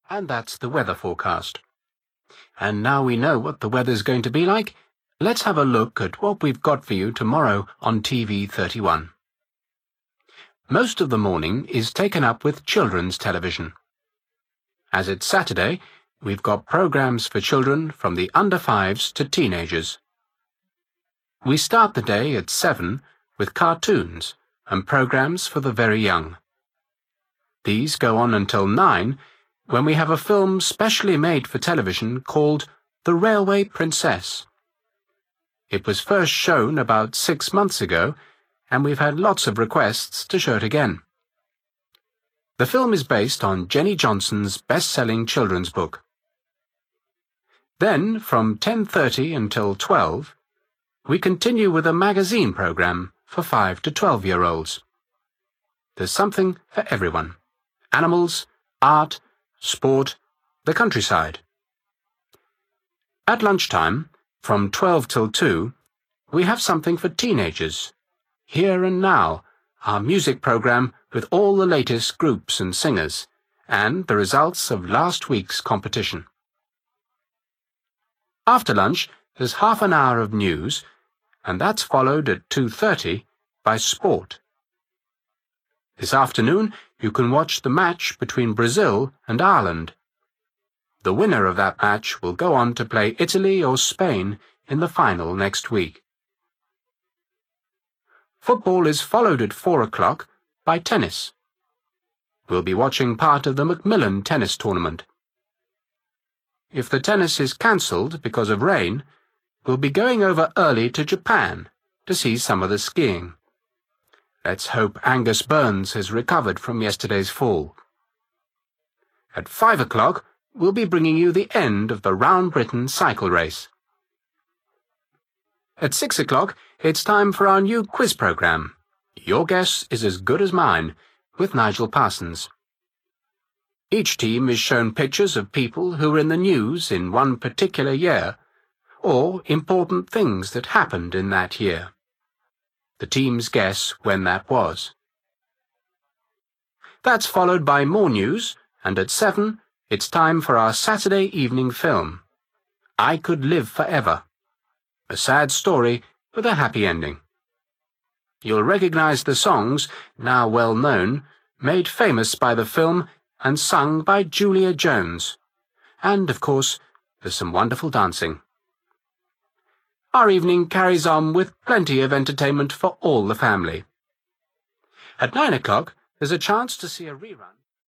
And that's the weather forecast. And now we know what the weather's going to be like, let's have a look at what we've got for you tomorrow on TV31. Most of the morning is taken up with children's television. As it's Saturday, we've got programs for children from the under-5s to teenagers. We start the day at 7 with cartoons and programs for the very young. These go on until 9, when we have a film specially made for television called The Railway Princess. It was first shown about 6 months ago, and we've had lots of requests to show it again. The film is based on Jenny Johnson's best-selling children's book. Then, from 10:30 until 12, we continue with a magazine program for 5 to 12-year-olds. There's something for everyone: animals, art, sport, the countryside. At lunchtime, from 12 till 2, we have something for teenagers. Here and Now, our music program with all the latest groups and singers, and the results of last week's competition. After lunch, there's half an hour of news, and that's followed at 2:30 by sport. This afternoon, you can watch the match between Brazil and Ireland. The winner of that match will go on to play Italy or Spain in the final next week. Football is followed at 4 o'clock by tennis. We'll be watching part of the Macmillan tennis tournament. If the tennis is cancelled because of rain, we'll be going over early to Japan to see some of the skiing. Let's hope Angus Burns has recovered from yesterday's fall. At 5 o'clock, we'll be bringing you the end of the Round Britain cycle race. At 6 o'clock, it's time for our new quiz programme. Your guess is as good as mine, with Nigel Parsons. Each team is shown pictures of people who were in the news in one particular year, or important things that happened in that year. The teams guess when that was. That's followed by more news, and at 7, it's time for our Saturday evening film, I Could Live Forever. A sad story with a happy ending. You'll recognise the songs, now well known, made famous by the film and sung by Julia Jones. And, of course, there's some wonderful dancing. Our evening carries on with plenty of entertainment for all the family. At 9 o'clock, there's a chance to see a rerun.